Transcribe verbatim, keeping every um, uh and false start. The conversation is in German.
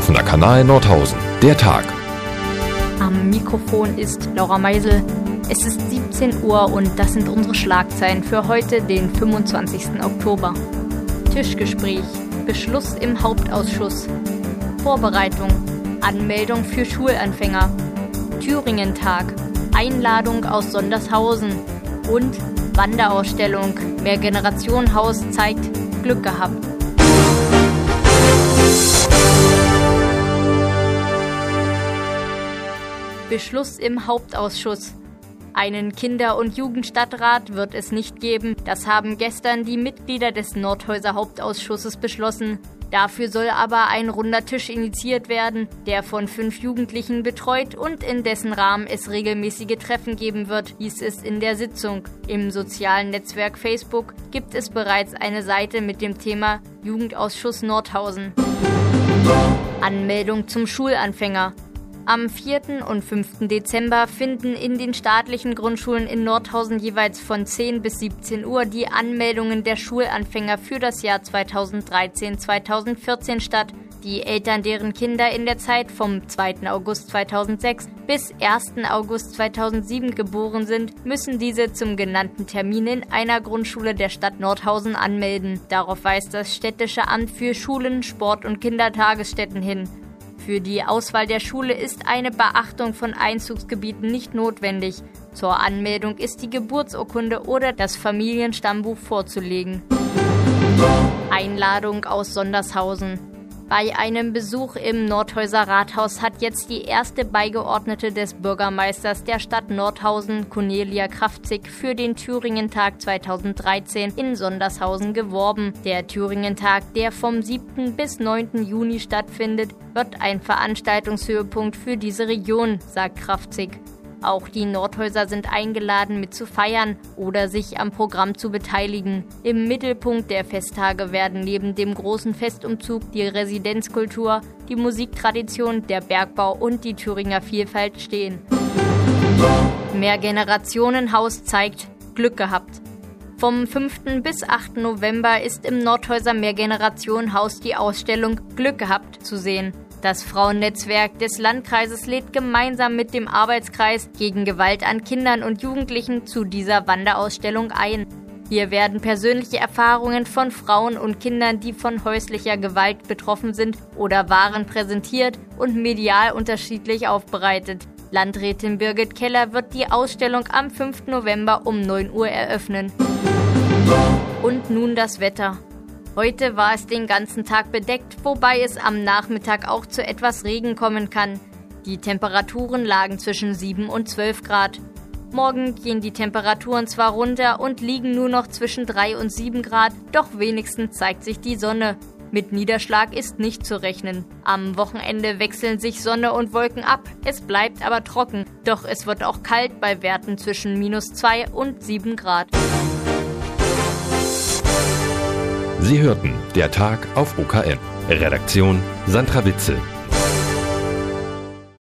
Offener Kanal Nordhausen. Der Tag. Am Mikrofon ist Laura Meisel. Es ist siebzehn Uhr und das sind unsere Schlagzeilen für heute, den fünfundzwanzigsten Oktober. Tischgespräch, Beschluss im Hauptausschuss, Vorbereitung, Anmeldung für Schulanfänger, Thüringen-Tag, Einladung aus Sondershausen und Wanderausstellung, Mehrgenerationenhaus zeigt Glück gehabt. Beschluss im Hauptausschuss. Einen Kinder- und Jugendstadtrat wird es nicht geben. Das haben gestern die Mitglieder des Nordhäuser Hauptausschusses beschlossen. Dafür soll aber ein runder Tisch initiiert werden, der von fünf Jugendlichen betreut und in dessen Rahmen es regelmäßige Treffen geben wird, hieß es in der Sitzung. Im sozialen Netzwerk Facebook gibt es bereits eine Seite mit dem Thema Jugendausschuss Nordhausen. Anmeldung zum Schulanfänger. Am vierten und fünften Dezember finden in den staatlichen Grundschulen in Nordhausen jeweils von zehn bis siebzehn Uhr die Anmeldungen der Schulanfänger für das Jahr zweitausenddreizehn zweitausendvierzehn statt. Die Eltern, deren Kinder in der Zeit vom zweiten August zweitausendsechs bis ersten August zweitausendsieben geboren sind, müssen diese zum genannten Termin in einer Grundschule der Stadt Nordhausen anmelden. Darauf weist das Städtische Amt für Schulen, Sport- und Kindertagesstätten hin. Für die Auswahl der Schule ist eine Beachtung von Einzugsgebieten nicht notwendig. Zur Anmeldung ist die Geburtsurkunde oder das Familienstammbuch vorzulegen. Einladung aus Sondershausen. Bei einem Besuch im Nordhäuser Rathaus hat jetzt die erste Beigeordnete des Bürgermeisters der Stadt Nordhausen, Cornelia Kraftzig, für den Thüringen-Tag zweitausenddreizehn in Sondershausen geworben. Der Thüringen-Tag, der vom siebten bis neunten Juni stattfindet, wird ein Veranstaltungshöhepunkt für diese Region, sagt Kraftzig. Auch die Nordhäuser sind eingeladen, mit zu feiern oder sich am Programm zu beteiligen. Im Mittelpunkt der Festtage werden neben dem großen Festumzug die Residenzkultur, die Musiktradition, der Bergbau und die Thüringer Vielfalt stehen. Mehrgenerationenhaus zeigt Glück gehabt. Vom fünften bis achten November ist im Nordhäuser Mehrgenerationenhaus die Ausstellung Glück gehabt zu sehen. Das Frauennetzwerk des Landkreises lädt gemeinsam mit dem Arbeitskreis gegen Gewalt an Kindern und Jugendlichen zu dieser Wanderausstellung ein. Hier werden persönliche Erfahrungen von Frauen und Kindern, die von häuslicher Gewalt betroffen sind oder waren, präsentiert und medial unterschiedlich aufbereitet. Landrätin Birgit Keller wird die Ausstellung am fünften November um neun Uhr eröffnen. Und nun das Wetter. Heute war es den ganzen Tag bedeckt, wobei es am Nachmittag auch zu etwas Regen kommen kann. Die Temperaturen lagen zwischen sieben und zwölf Grad. Morgen gehen die Temperaturen zwar runter und liegen nur noch zwischen drei und sieben Grad, doch wenigstens zeigt sich die Sonne. Mit Niederschlag ist nicht zu rechnen. Am Wochenende wechseln sich Sonne und Wolken ab. Es bleibt aber trocken, doch es wird auch kalt bei Werten zwischen minus zwei und sieben Grad. Sie hörten Der Tag auf O K N. Redaktion Sandra Witzel.